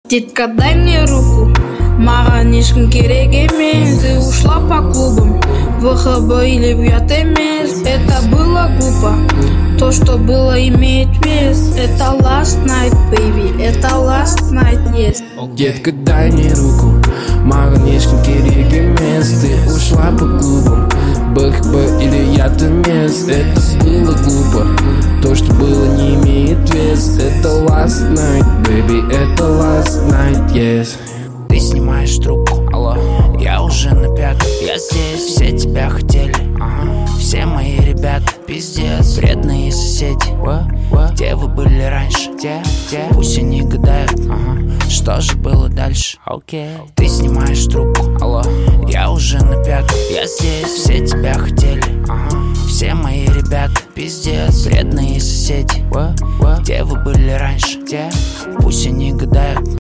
Детка, дай мне руку, маған ешкім керек емес. Ты ушла по клубам, в ВХБ или в ЯТМС. Это было глупо, то, что было, имеет вес. Это last night, baby, это last night, yes. Детка, дай мне руку, маған ешкім керек емес. Ты ушла по клубам, БХБ или ЯТМС. Это было глупо, то, что было, не имеет вес. Это last night, baby, это last night, yes. Ты снимаешь трубку, алло, я уже на пятом. Я здесь, все тебя хотели, ага. Все мои ребята, пиздец. Вредные соседи, где вы были раньше? Где? Пусть они гадают, ага. Что же было дальше? Окей. Ты снимаешь трубку, алло, я уже на пятом. Я здесь, все тебя хотели, ага. Все мои ребята, пиздец. Вредные соседи, где вы были раньше? Где? Пусть они гадают.